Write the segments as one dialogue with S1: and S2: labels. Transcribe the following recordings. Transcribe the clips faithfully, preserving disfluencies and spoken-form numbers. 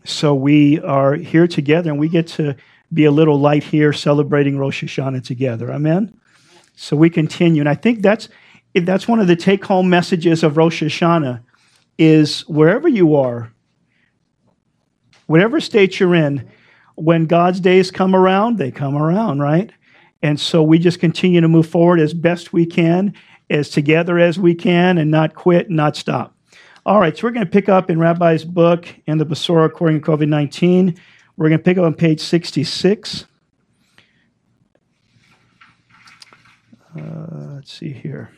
S1: So we are here together, and we get to be a little light here celebrating Rosh Hashanah together. Amen? So we continue. And I think that's that's one of the take-home messages of Rosh Hashanah is wherever you are, whatever state you're in, when God's days come around, they come around, right? And so we just continue to move forward as best we can, as together as we can, and not quit, and not stop. All right, so we're going to pick up in Rabbi's book, in the Besorah according to COVID nineteen. We're going to pick up on page sixty-six. Uh, let's see here.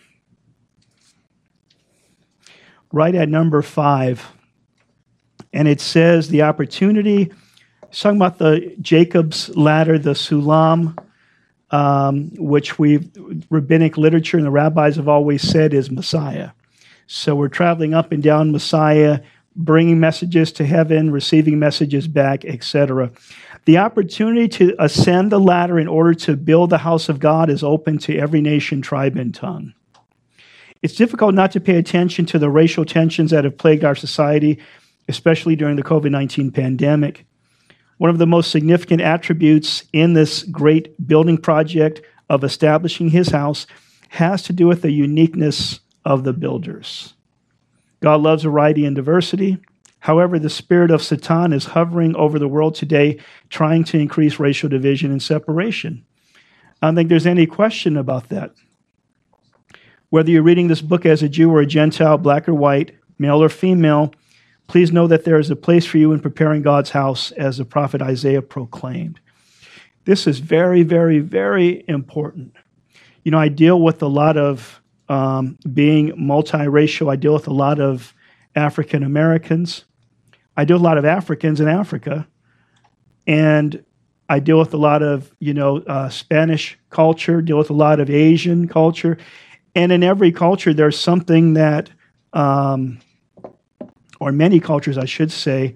S1: Right at number five. And it says the opportunity, it's talking about the Jacob's ladder, the Sulam, um, which we've, rabbinic literature and the rabbis have always said is Messiah. So we're traveling up and down Messiah, bringing messages to heaven, receiving messages back, et cetera. The opportunity to ascend the ladder in order to build the house of God is open to every nation, tribe, and tongue. It's difficult not to pay attention to the racial tensions that have plagued our society, especially during the COVID nineteen pandemic. One of the most significant attributes in this great building project of establishing his house has to do with the uniqueness of the builders. God loves variety and diversity. However, the spirit of Satan is hovering over the world today, trying to increase racial division and separation. I don't think there's any question about that. Whether you're reading this book as a Jew or a Gentile, black or white, male or female, please know that there is a place for you in preparing God's house, as the prophet Isaiah proclaimed. This is very, very, very important. You know, I deal with a lot of, um, being multiracial, I deal with a lot of African Americans. I deal with a lot of Africans in Africa. And I deal with a lot of, you know, uh, Spanish culture, deal with a lot of Asian culture. And in every culture, there's something that, um, or many cultures, I should say,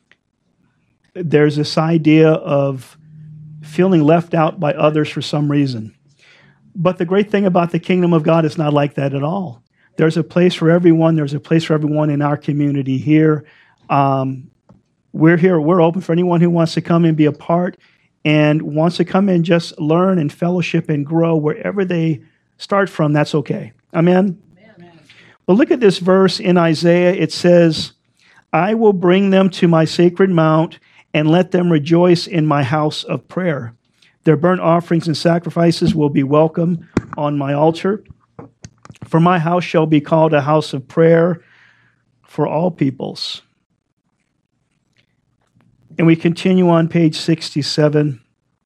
S1: there's this idea of feeling left out by others for some reason. But the great thing about the kingdom of God is not like that at all. There's a place for everyone. There's a place for everyone in our community here. Um, we're here. We're open for anyone who wants to come and be a part and wants to come and just learn and fellowship and grow wherever they start from. That's okay. Amen? Amen. But look at this verse in Isaiah. It says, I will bring them to my sacred mount and let them rejoice in my house of prayer. Their burnt offerings and sacrifices will be welcome on my altar. For my house shall be called a house of prayer for all peoples. And we continue on page sixty-seven.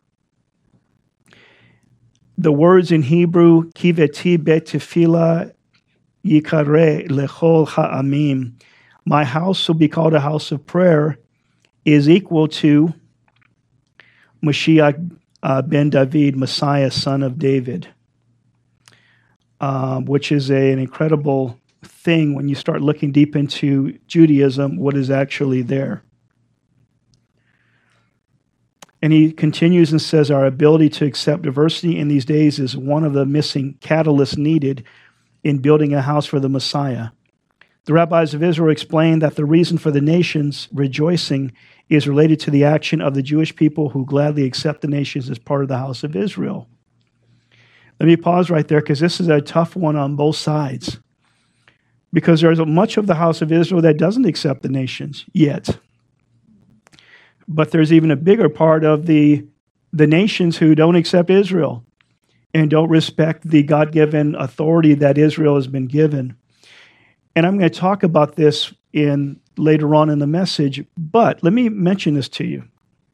S1: The words in Hebrew, Kiveti bet tefillah yikare lechol ha'amim, my house will be called a house of prayer, is equal to Mashiach uh, ben David, Messiah, son of David, um, which is a, an incredible thing when you start looking deep into Judaism, what is actually there. And he continues and says, our ability to accept diversity in these days is one of the missing catalysts needed in building a house for the Messiah. The rabbis of Israel explained that the reason for the nations rejoicing is related to the action of the Jewish people who gladly accept the nations as part of the house of Israel. Let me pause right there because this is a tough one on both sides. Because there's much of the house of Israel that doesn't accept the nations yet. But there's even a bigger part of the, the nations who don't accept Israel and don't respect the God-given authority that Israel has been given. And I'm going to talk about this in later on in the message, but let me mention this to you.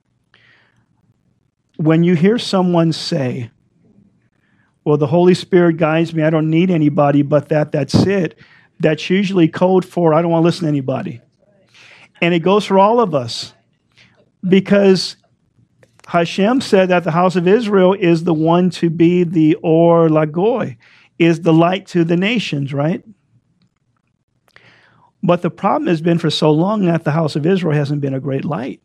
S1: When you hear someone say, well, the Holy Spirit guides me, I don't need anybody but that, that's it, that's usually code for I don't want to listen to anybody. And it goes for all of us. Because Hashem said that the house of Israel is the one to be the Or Lagoy, is the light to the nations, right? But the problem has been for so long that the house of Israel hasn't been a great light.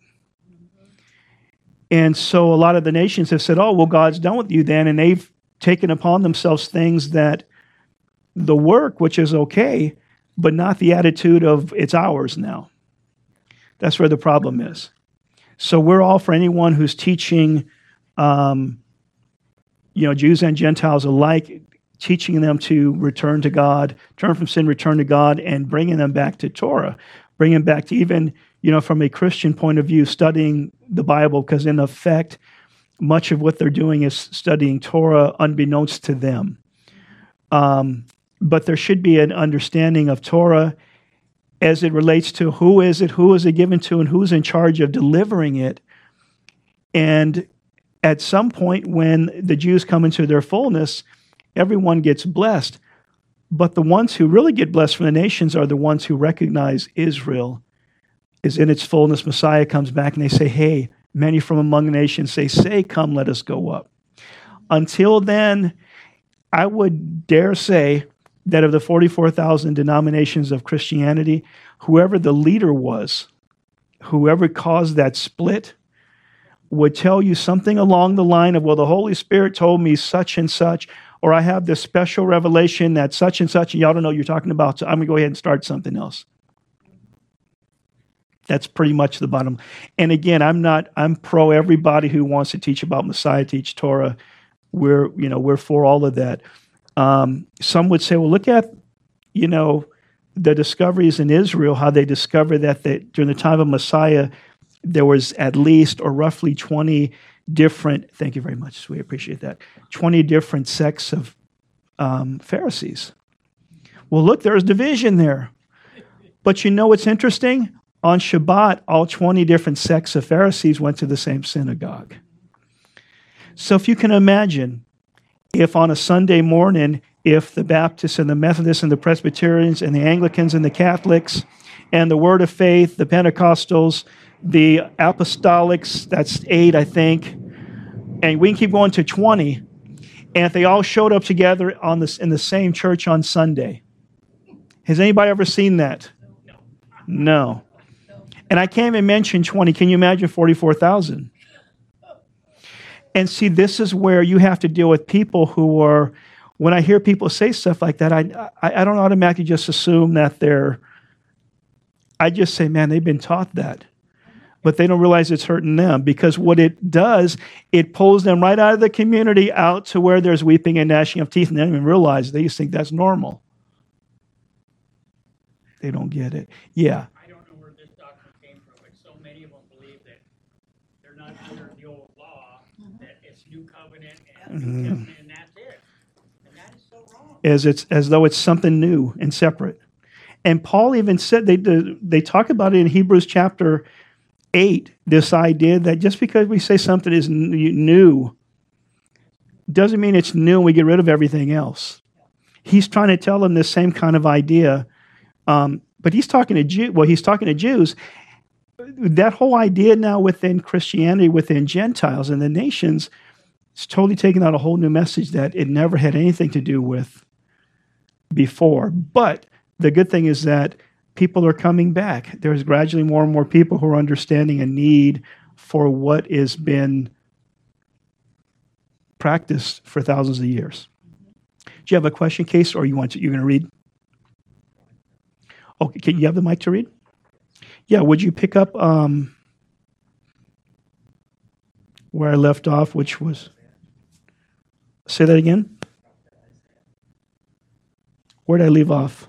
S1: And so a lot of the nations have said, oh, well, God's done with you then. And they've taken upon themselves things that the work, which is okay, but not the attitude of it's ours now. That's where the problem is. So we're all for anyone who's teaching, um, you know, Jews and Gentiles alike, teaching them to return to God, turn from sin, return to God, and bringing them back to Torah, bringing them back to even, you know, from a Christian point of view, studying the Bible, because in effect, much of what they're doing is studying Torah unbeknownst to them. Um, but there should be an understanding of Torah as it relates to who is it, who is it given to, and who's in charge of delivering it. And at some point when the Jews come into their fullness, everyone gets blessed. But the ones who really get blessed from the nations are the ones who recognize Israel is in its fullness. Messiah comes back and they say, hey, many from among the nations say, say, come, let us go up. Until then, I would dare say that of the forty-four thousand denominations of Christianity, whoever the leader was, whoever caused that split, would tell you something along the line of, well, the Holy Spirit told me such and such, or I have this special revelation that such and such, and y'all don't know what you're talking about, so I'm going to go ahead and start something else. That's pretty much the bottom. And again, I'm not, I'm pro everybody who wants to teach about Messiah, teach Torah. We're, you know, we're for all of that. Um, some would say, well, look at, you know, the discoveries in Israel, how they discovered that they, during the time of Messiah, there was at least or roughly twenty different, thank you very much, we appreciate that, twenty different sects of um, Pharisees. Well, look, there's division there. But you know what's interesting? On Shabbat, all twenty different sects of Pharisees went to the same synagogue. So if you can imagine, if on a Sunday morning, if the Baptists and the Methodists and the Presbyterians and the Anglicans and the Catholics and the Word of Faith, the Pentecostals, the Apostolics, that's eight, I think, and we can keep going to twenty, and if they all showed up together on this in the same church on Sunday. Has anybody ever seen that? No. And I can't even mention twenty. Can you imagine forty-four thousand? And see, this is where you have to deal with people who are, when I hear people say stuff like that, I, I, I don't automatically just assume that they're, I just say, man, they've been taught that. But they don't realize it's hurting them, because what it does, it pulls them right out of the community out to where there's weeping and gnashing of teeth, and they don't even realize. They just think that's normal. They don't get it. Yeah.
S2: I don't know where this doctrine came from, but so many of them believe that they're not under the old law, that it's new covenant and
S1: Mm-hmm.
S2: new testament, and that's it. And that is so wrong.
S1: As it's as though it's something new and separate. And Paul even said, they they talk about it in Hebrews chapter eight, this idea that just because we say something is new doesn't mean it's new and we get rid of everything else. He's trying to tell them the same kind of idea. Um, but he's talking to Jew. Well, he's talking to Jews. That whole idea now within Christianity, within Gentiles and the nations, it's totally taken out a whole new message that it never had anything to do with before. But the good thing is that people are coming back. There's gradually more and more people who are understanding a need for what has been practiced for thousands of years. Do you have a question, Case, or you want to, you're going to read? Okay, can you have the mic to read? Yeah, would you pick up um, where I left off, which was, say that again? Where did I leave off?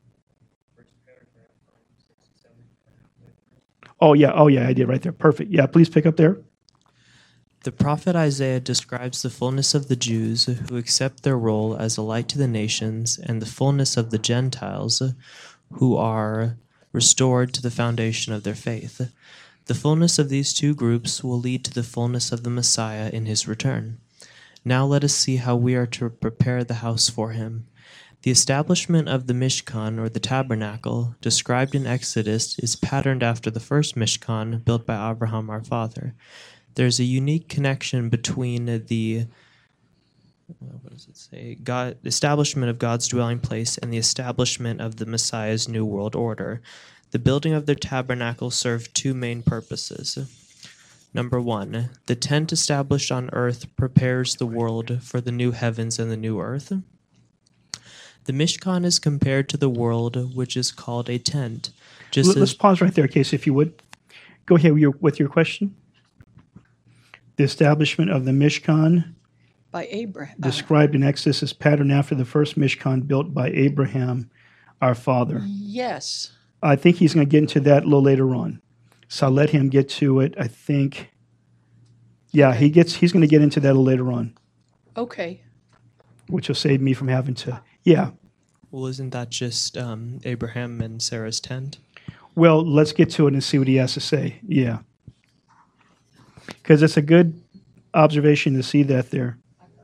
S1: Oh, yeah, oh, yeah, I did right there. Perfect. Yeah, please pick up there.
S3: The prophet Isaiah describes the fullness of the Jews who accept their role as a light to the nations, and the fullness of the Gentiles who are restored to the foundation of their faith. The fullness of these two groups will lead to the fullness of the Messiah in his return. Now let us see how we are to prepare the house for him. The establishment of the Mishkan, or the tabernacle, described in Exodus, is patterned after the first Mishkan built by Abraham our father. There's a unique connection between the what does it say? God, establishment of God's dwelling place and the establishment of the Messiah's new world order. The building of the tabernacle served two main purposes. Number one, the tent established on earth prepares the world for the new heavens and the new earth. The Mishkan is compared to the world, which is called a tent. Just
S1: Let's
S3: as,
S1: pause right there, Casey, if you would. Go ahead with your, with your question. The establishment of the Mishkan,
S4: By Abraham.
S1: described in Exodus, is patterned after the first Mishkan built by Abraham, our father.
S4: Yes.
S1: I think he's going to get into that a little later on. So I'll let him get to it. I think, yeah, he gets. He's going to get into that a little later on,
S4: Okay.
S1: which will save me from having to, yeah.
S3: Well, isn't that just um, Abraham and Sarah's tent?
S1: Well, let's get to it and see what he has to say. Yeah. Because it's a good observation to see that there.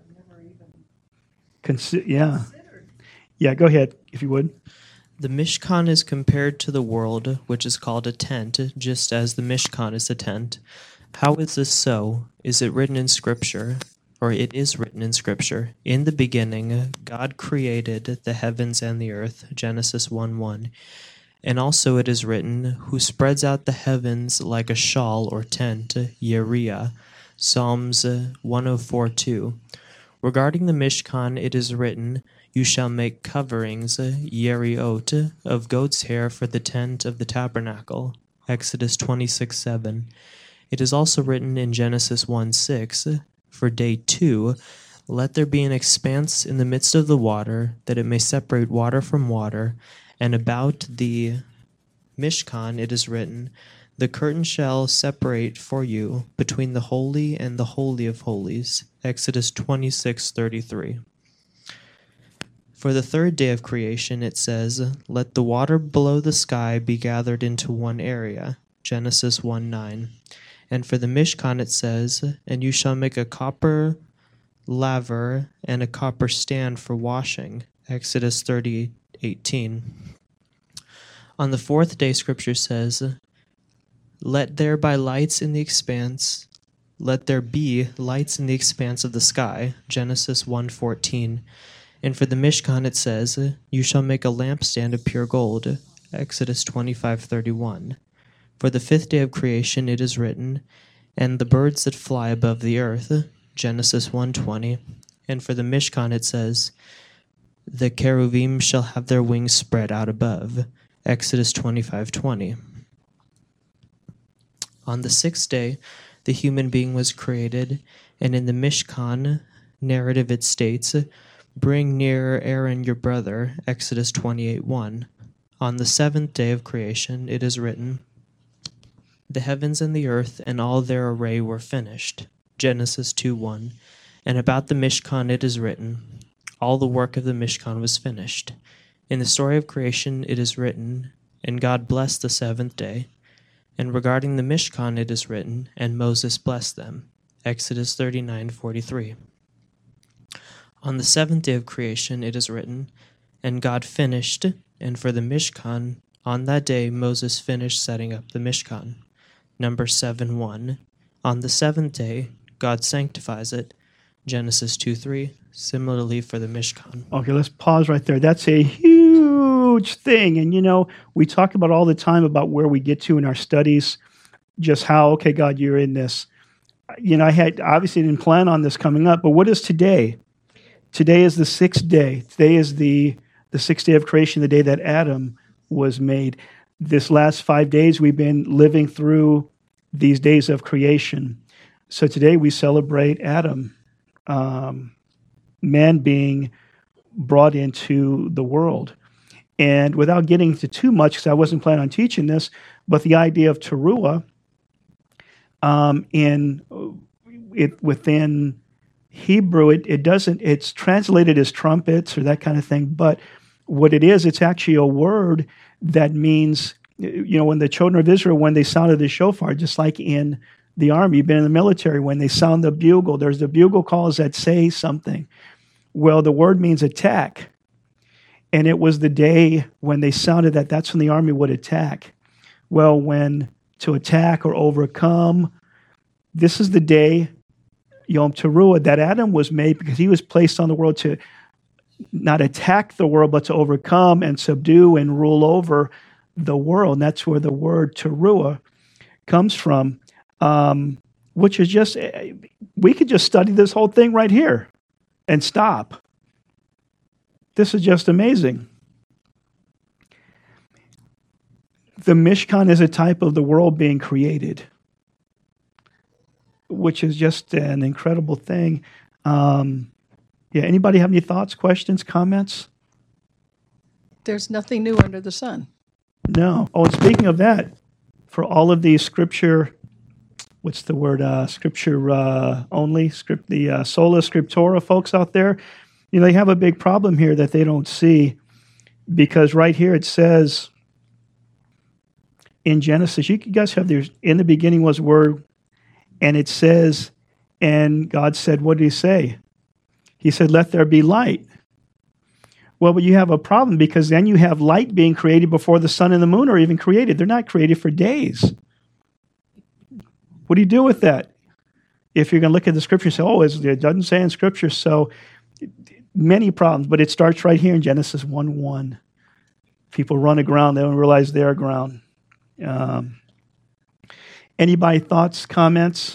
S1: Consi- yeah. Yeah, go ahead, if you would.
S3: The Mishkan is compared to the world, which is called a tent, just as the Mishkan is a tent. How is this so? Is it written in Scripture? Or it is written in Scripture. In the beginning, God created the heavens and the earth, Genesis one one. And also it is written, who spreads out the heavens like a shawl or tent, Yeriah, Psalms one oh four two. Regarding the Mishkan, it is written, you shall make coverings, Yeriot, of goat's hair for the tent of the tabernacle, Exodus twenty-six seven. It is also written in Genesis one six, for day two, let there be an expanse in the midst of the water, that it may separate water from water. And about the Mishkan it is written, the curtain shall separate for you between the holy and the holy of holies. Exodus twenty-six thirty-three. For the third day of creation it says, let the water below the sky be gathered into one area. Genesis one nine. And for the Mishkan it says, and you shall make a copper laver and a copper stand for washing. Exodus thirty eighteen. On the fourth day, Scripture says, let there be lights in the expanse, let there be lights in the expanse of the sky, Genesis one fourteen. And for the Mishkan it says, you shall make a lampstand of pure gold, Exodus twenty-five thirty-one. For the fifth day of creation it is written, and the birds that fly above the earth, Genesis one twenty. And for the Mishkan it says, the cherubim shall have their wings spread out above, Exodus twenty-five twenty. On the sixth day, the human being was created, and in the Mishkan narrative it states, bring near Aaron your brother, Exodus twenty-eight one. On the seventh day of creation it is written, the heavens and the earth and all their array were finished, Genesis two one. And about the Mishkan it is written, all the work of the Mishkan was finished. In the story of creation it is written, and God blessed the seventh day. And regarding the Mishkan it is written, and Moses blessed them. Exodus thirty-nine forty-three. On the seventh day of creation it is written, and God finished, and for the Mishkan, on that day Moses finished setting up the Mishkan. Numbers seven one. On the seventh day God sanctifies it. Genesis two three. Similarly for the Mishkan.
S1: Okay, let's pause right there. That's a huge thing. And, you know, we talk about all the time about where we get to in our studies, just how, okay, God, you're in this. You know, I had obviously didn't plan on this coming up, but what is today? Today is the sixth day. Today is the, the sixth day of creation, the day that Adam was made. This last five days, we've been living through these days of creation. So today we celebrate Adam. Um, man being brought into the world. And without getting into too much, because I wasn't planning on teaching this, but the idea of teruah um, in it within Hebrew, it, it doesn't, it's translated as trumpets or that kind of thing, but what it is, it's actually a word that means, you know, when the children of Israel, when they sounded the shofar, just like in the army, you've been in the military, when they sound the bugle, there's the bugle calls that say something. Well, the word means attack. And it was the day when they sounded that, that's when the army would attack. Well, when to attack or overcome, this is the day, Yom Teruah, that Adam was made because he was placed on the world to not attack the world, but to overcome and subdue and rule over the world. And that's where the word Teruah comes from, um, which is just, we could just study this whole thing right here and stop. This is just amazing. the Mishkan is a type of the world being created, which is just an incredible thing. Um, yeah, anybody have any thoughts, questions, comments?
S4: There's nothing new under the sun.
S1: No. Oh, and speaking of that, for all of these scripture, what's the word? Uh, scripture uh, only, script the uh, sola scriptura folks out there, you know, they have a big problem here that they don't see, because right here it says in Genesis, you guys have there, in the beginning was Word, and it says, and God said, what did he say? He said, let there be light. Well, but you have a problem, because then you have light being created before the sun and the moon are even created. They're not created for days. What do you do with that? If you're going to look at the scripture and say, oh, it doesn't say in scripture, so many problems, but it starts right here in Genesis one one. People run aground, they don't realize they're aground. Um, anybody thoughts, comments?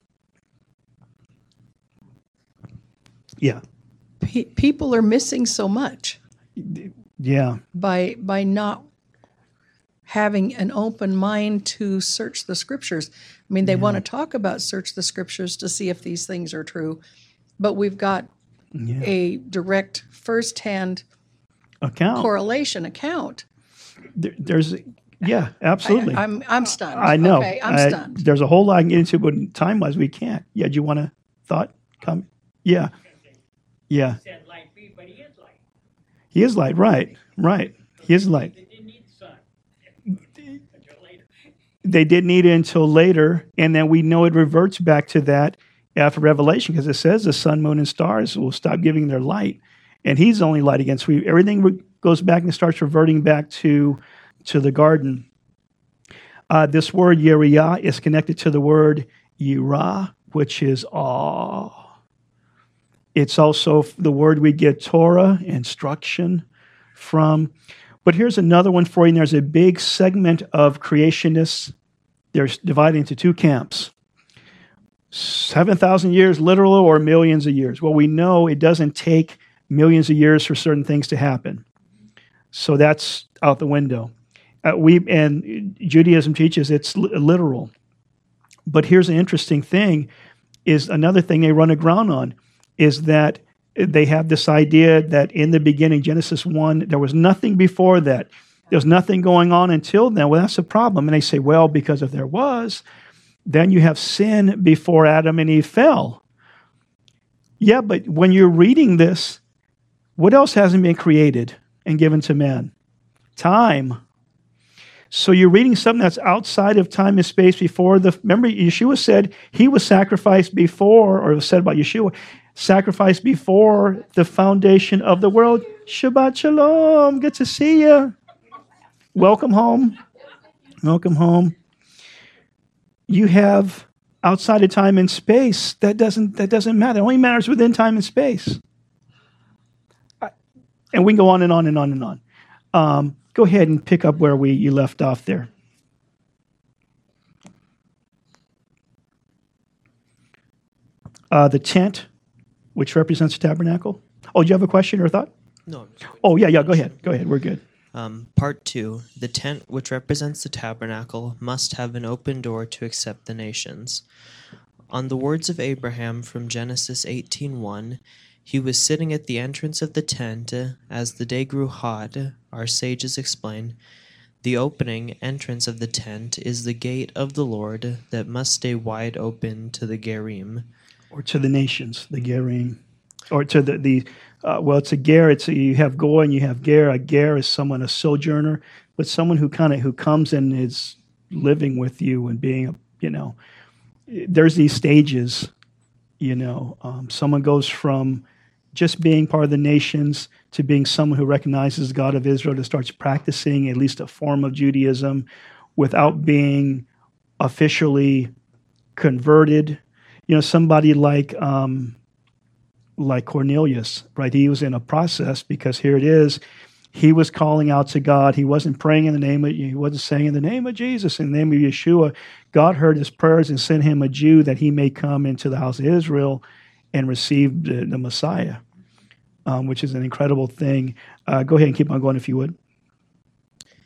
S1: Yeah.
S4: Pe- people are missing so much
S1: Yeah.
S4: by by not having an open mind to search the scriptures. I mean, they want to talk about search the scriptures to see if these things are true, but we've got
S1: Yeah.
S4: a direct firsthand
S1: Account.
S4: correlation account.
S1: There, there's, yeah, absolutely.
S4: I, I'm I'm stunned.
S1: I know.
S4: Okay, I'm
S1: I-
S4: stunned.
S1: There's a whole lot I can get into, but time-wise, we can't. Yeah, do you want to thought? Come. Yeah. Yeah.
S2: He said light be, but he is light.
S1: He is light. Right. Right. He is light.
S2: They didn't need the sun until later.
S1: They didn't need it until later, and then we know it reverts back to that after Revelation, because it says the sun, moon, and stars will stop giving their light, and he's the only light against. We everything re- goes back and starts reverting back to to the garden. Uh, this word Yeriah is connected to the word Yirah, which is awe. It's also the word we get Torah, instruction, from. But here's another one for you. And there's a big segment of creationists. They're divided into two camps. seven thousand years literal or millions of years. Well, we know it doesn't take millions of years for certain things to happen. So that's out the window. Uh, we and Judaism teaches it's li- literal. But here's an interesting thing, is another thing they run aground on, is that they have this idea that in the beginning, Genesis one, there was nothing before that. There's nothing going on until then. Well, that's a problem. And they say, well, because if there was, then you have sin before Adam and Eve fell. Yeah, but when you're reading this, what else hasn't been created and given to man? Time. So you're reading something that's outside of time and space before the... Remember, Yeshua said he was sacrificed before, or it was said about Yeshua, sacrificed before the foundation of the world. Shabbat shalom. Good to see you. Welcome home. Welcome home. You have outside of time and space. That doesn't that doesn't matter. It only matters within time and space. I- And we can go on and on and on and on. Um, go ahead and pick up where we you left off there. Uh, the tent, which represents the tabernacle. Oh, do you have a question or a thought?
S3: No.
S1: Oh, yeah, yeah, go ahead. Go ahead. We're good.
S3: Um, part two. The tent, which represents the tabernacle, must have an open door to accept the nations. On the words of Abraham from Genesis eighteen one, he was sitting at the entrance of the tent as the day grew hot. Our sages explain, the opening entrance of the tent is the gate of the Lord that must stay wide open to the Gerim.
S1: Or to the nations, the Gerim. Or to the, the uh, well, it's a ger. It's a, you have goy and you have ger. A ger is someone, a sojourner, but someone who kind of who comes and is living with you and being, a, you know, there's these stages, you know. Um, someone goes from just being part of the nations to being someone who recognizes the God of Israel, to starts practicing at least a form of Judaism without being officially converted. You know, somebody like um, like Cornelius, right? He was in a process, because here it is. He was calling out to God. He wasn't praying in the name of, he wasn't saying in the name of Jesus, in the name of Yeshua. God heard his prayers and sent him a Jew that he may come into the house of Israel and receive the, the Messiah, um, which is an incredible thing. Uh, go ahead and keep on going if you would.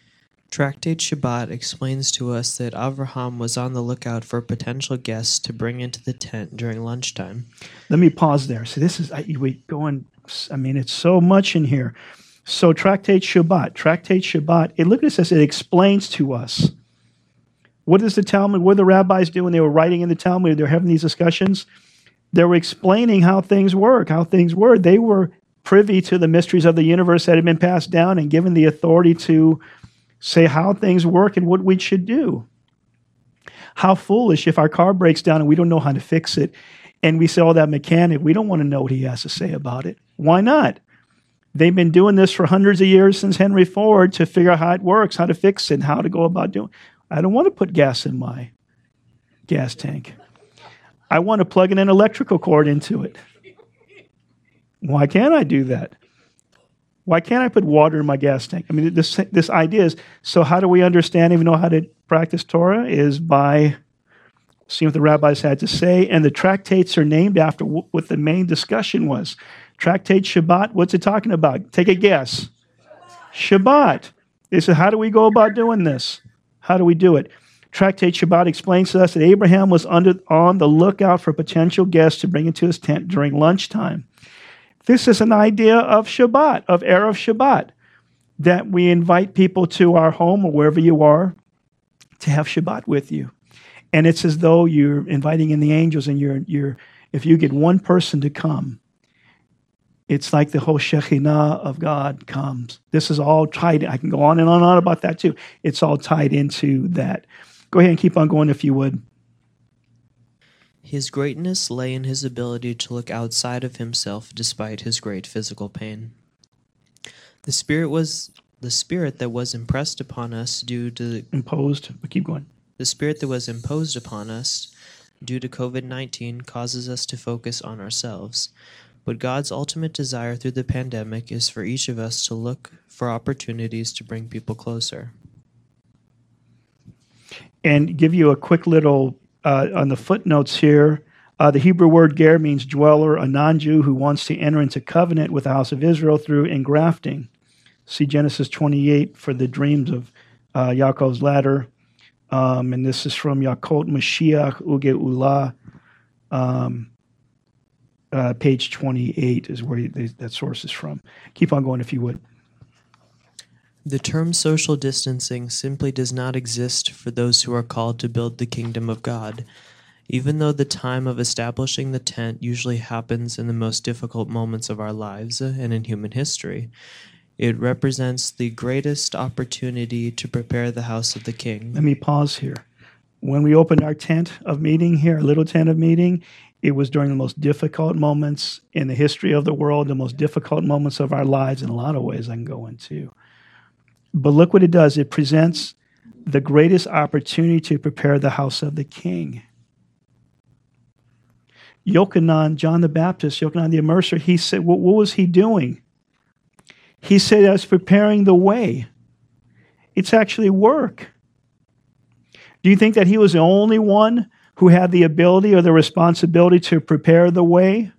S3: Tractate Shabbat explains to us that Avraham was on the lookout for potential guests to bring into the tent during lunchtime.
S1: Let me pause there. So this is, I, we going, I mean, it's so much in here. So Tractate Shabbat, Tractate Shabbat, it, look at this, it explains to us. What is the Talmud? What are the rabbis doing? They were writing in the Talmud. They were having these discussions. They were explaining how things work, how things were. They were privy to the mysteries of the universe that had been passed down and given the authority to say how things work and what we should do. How foolish if our car breaks down and we don't know how to fix it, and we say, oh, that mechanic, we don't want to know what he has to say about it. Why not? They've been doing this for hundreds of years since Henry Ford to figure out how it works, how to fix it, and how to go about doing it. I don't want to put gas in my gas tank. I want to plug in an electrical cord into it. Why can't I do that? Why can't I put water in my gas tank? I mean, this this idea is, so how do we understand, even know how to practice Torah, is by seeing what the rabbis had to say. And the tractates are named after what the main discussion was. Tractate Shabbat, what's it talking about? Take a guess. Shabbat. They said, how do we go about doing this? How do we do it? Tractate Shabbat explains to us that Abraham was under, on the lookout for potential guests to bring into his tent during lunchtime. This is an idea of Shabbat, of Erev Shabbat, that we invite people to our home or wherever you are to have Shabbat with you. And it's as though you're inviting in the angels, and you're, you're, if you get one person to come, it's like the whole Shekhinah of God comes. This is all tied. I can go on and on and on about that too. It's all tied into that. Go ahead and keep on going if you would.
S3: His greatness lay in his ability to look outside of himself despite his great physical pain. The spirit was the spirit that was impressed upon us due to
S1: Imposed, but keep going.
S3: the spirit that was imposed upon us due to COVID nineteen causes us to focus on ourselves. But God's ultimate desire through the pandemic is for each of us to look for opportunities to bring people closer.
S1: And give you a quick little, uh, on the footnotes here, uh, the Hebrew word ger means dweller, a non-Jew who wants to enter into covenant with the house of Israel through engrafting. See Genesis twenty-eight for the dreams of uh, Yaakov's ladder. Um, and this is from Yaakov Mashiach Uge Ulah. Um, Uh, page twenty-eight is where they, that source is from. Keep on going if you would.
S3: The term social distancing simply does not exist for those who are called to build the kingdom of God. Even though the time of establishing the tent usually happens in the most difficult moments of our lives and in human history, it represents the greatest opportunity to prepare the house of the King.
S1: Let me pause here. When we opened our tent of meeting here, a little tent of meeting, it was during the most difficult moments in the history of the world, the most difficult moments of our lives in a lot of ways I can go into. But look what it does. It presents the greatest opportunity to prepare the house of the King. Yochanan, John the Baptist, Yochanan the Immerser, he said, what, what was he doing? He said, I was preparing the way. It's actually work. Do you think that he was the only one who had the ability or the responsibility to prepare the way?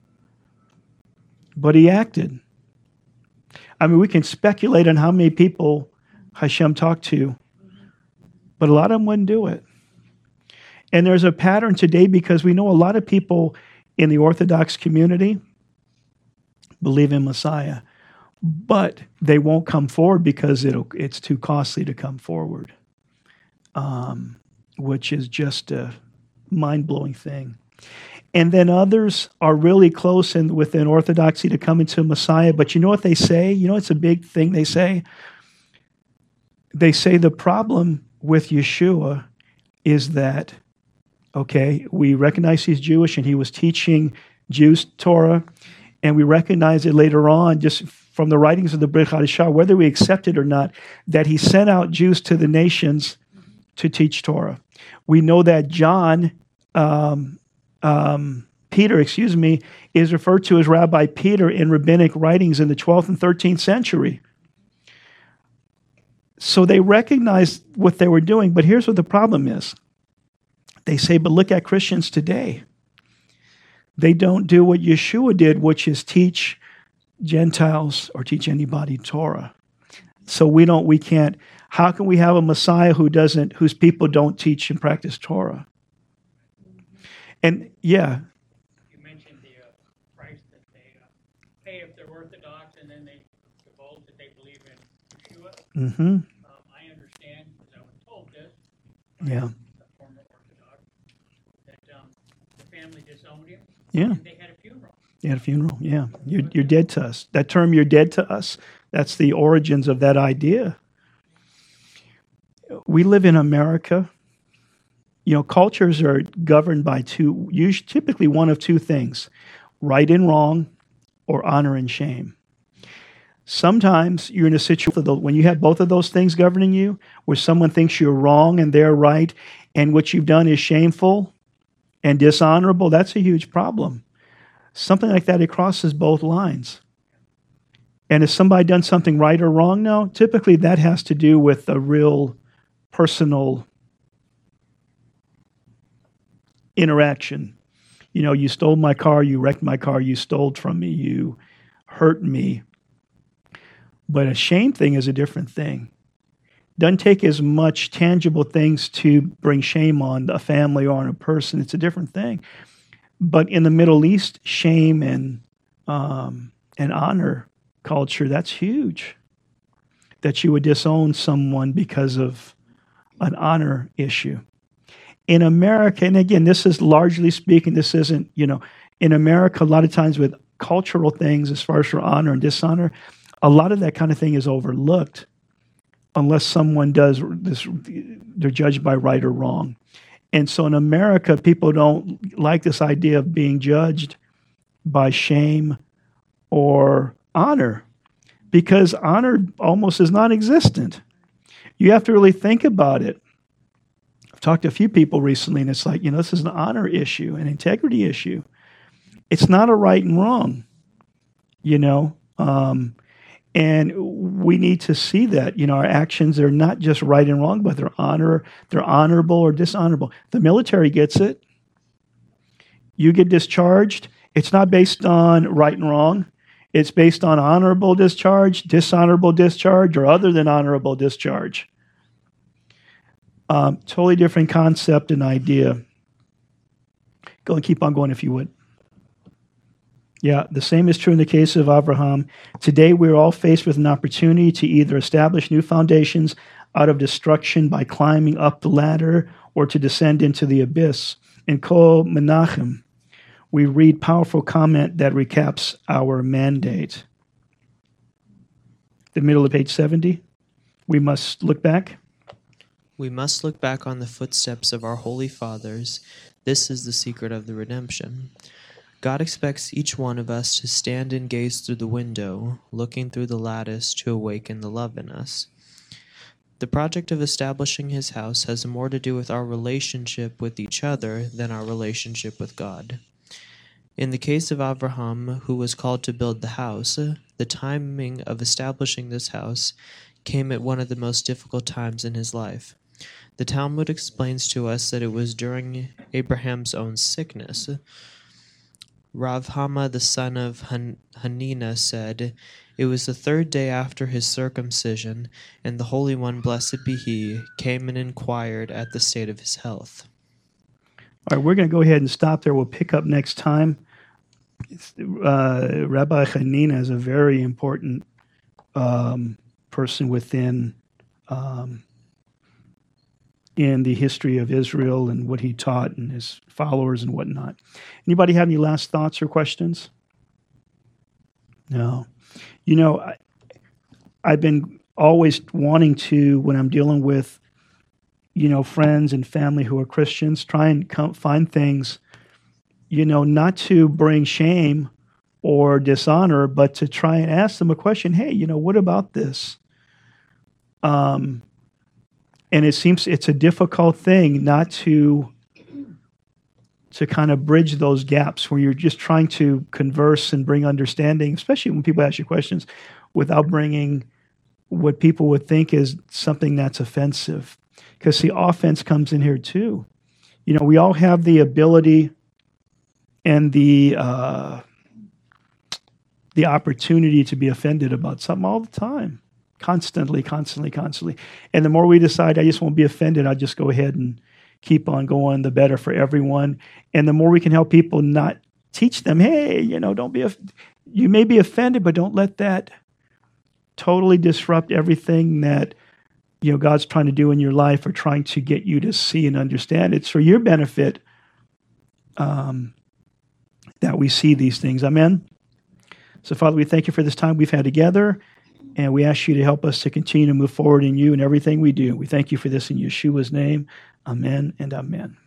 S1: But he acted. I mean, we can speculate on how many people Hashem talked to, but a lot of them wouldn't do it. And there's a pattern today because we know a lot of people in the Orthodox community believe in Messiah, but they won't come forward because it'll, it's too costly to come forward, um, which is just a mind-blowing thing. And then others are really close in within Orthodoxy to come into Messiah, but you know what they say? You know it's a big thing they say? They say the problem with Yeshua is that, okay, we recognize he's Jewish and he was teaching Jews Torah, and we recognize it later on just from the writings of the Brit Hadashah, whether we accept it or not, that he sent out Jews to the nations to teach Torah. We know that John, um, um, Peter, excuse me, is referred to as Rabbi Peter in rabbinic writings in the twelfth and thirteenth century. So they recognized what they were doing, but here's what the problem is. They say, but look at Christians today. They don't do what Yeshua did, which is teach Gentiles or teach anybody Torah. So we don't, we can't, how can we have a Messiah who doesn't, whose people don't teach and practice Torah? And yeah,
S2: You mentioned the uh, price that they uh, pay if they're Orthodox, and then they divulge that they believe in Yeshua.
S1: mm-hmm,
S2: Um, I understand, because I was told this,
S1: yeah,
S2: a former Orthodox, that um, the family disowned him,
S1: yeah.
S2: and they had a funeral.
S1: You had a funeral, yeah. You're, you're dead to us. That term, you're dead to us, that's the origins of that idea. We live in America. You know, cultures are governed by two, usually, typically one of two things, right and wrong, or honor and shame. Sometimes you're in a situation when you have both of those things governing you, where someone thinks you're wrong and they're right, and what you've done is shameful and dishonorable. That's a huge problem. Something like that, it crosses both lines. And has somebody done something right or wrong? No, typically that has to do with a real personal interaction. You know, you stole my car, you wrecked my car, you stole from me, you hurt me. But a shame thing is a different thing. Doesn't take as much tangible things to bring shame on a family or on a person. It's a different thing. But in the Middle East, shame and um, and honor culture, that's huge. That you would disown someone because of an honor issue. In America, and again, this is largely speaking, this isn't, you know, in America, a lot of times with cultural things as far as for honor and dishonor, a lot of that kind of thing is overlooked unless someone does this, they're judged by right or wrong. And so in America, people don't like this idea of being judged by shame or honor because honor almost is non-existent. You have to really think about it. I've talked to a few people recently, and it's like, you know, this is an honor issue, an integrity issue. It's not a right and wrong, you know. Um, and we need to see that, you know, our actions are not just right and wrong, but they're honor, they're honorable or dishonorable. The military gets it. You get discharged. It's not based on right and wrong. It's based on honorable discharge, dishonorable discharge, or other than honorable discharge. Um, totally different concept and idea. Go and keep on going if you would. Yeah, the same is true in the case of Abraham. Today, we're all faced with an opportunity to either establish new foundations out of destruction by climbing up the ladder or to descend into the abyss. In Kol Menachem, we read powerful comment that recaps our mandate. The middle of page seventy, we must look back.
S3: We must look back on the footsteps of our holy fathers. This is the secret of the redemption. God expects each one of us to stand and gaze through the window, looking through the lattice to awaken the love in us. The project of establishing his house has more to do with our relationship with each other than our relationship with God. In the case of Abraham, who was called to build the house, the timing of establishing this house came at one of the most difficult times in his life. The Talmud explains to us that it was during Abraham's own sickness. Rav Hama, the son of Han- Hanina, said, "It was the third day after his circumcision, and the Holy One, blessed be he, came and inquired at the state of his health."
S1: All right, we're going to go ahead and stop there. We'll pick up next time. Uh, Rabbi Hanina is a very important um, person within um, in the history of Israel and what he taught and his followers and whatnot. Anybody have any last thoughts or questions? No. You know, I, I've been always wanting to, when I'm dealing with, you know, friends and family who are Christians, try and come, find things, you know, not to bring shame or dishonor, but to try and ask them a question. Hey, you know, what about this? Um, and it seems it's a difficult thing not to to kind of bridge those gaps where you're just trying to converse and bring understanding, especially when people ask you questions, without bringing what people would think is something that's offensive. Because the offense comes in here too. You know, we all have the ability and the uh, the opportunity to be offended about something all the time. constantly, constantly, constantly. And the more we decide, I just won't be offended, I'll just go ahead and keep on going, the better for everyone. And the more we can help people, not teach them, hey, you know, don't be, you may be offended, but don't let that totally disrupt everything that, you know, God's trying to do in your life or trying to get you to see and understand. It's for your benefit um, that we see these things. Amen. So, Father, we thank you for this time we've had together, and we ask you to help us to continue to move forward in you and everything we do. We thank you for this in Yeshua's name. Amen and amen.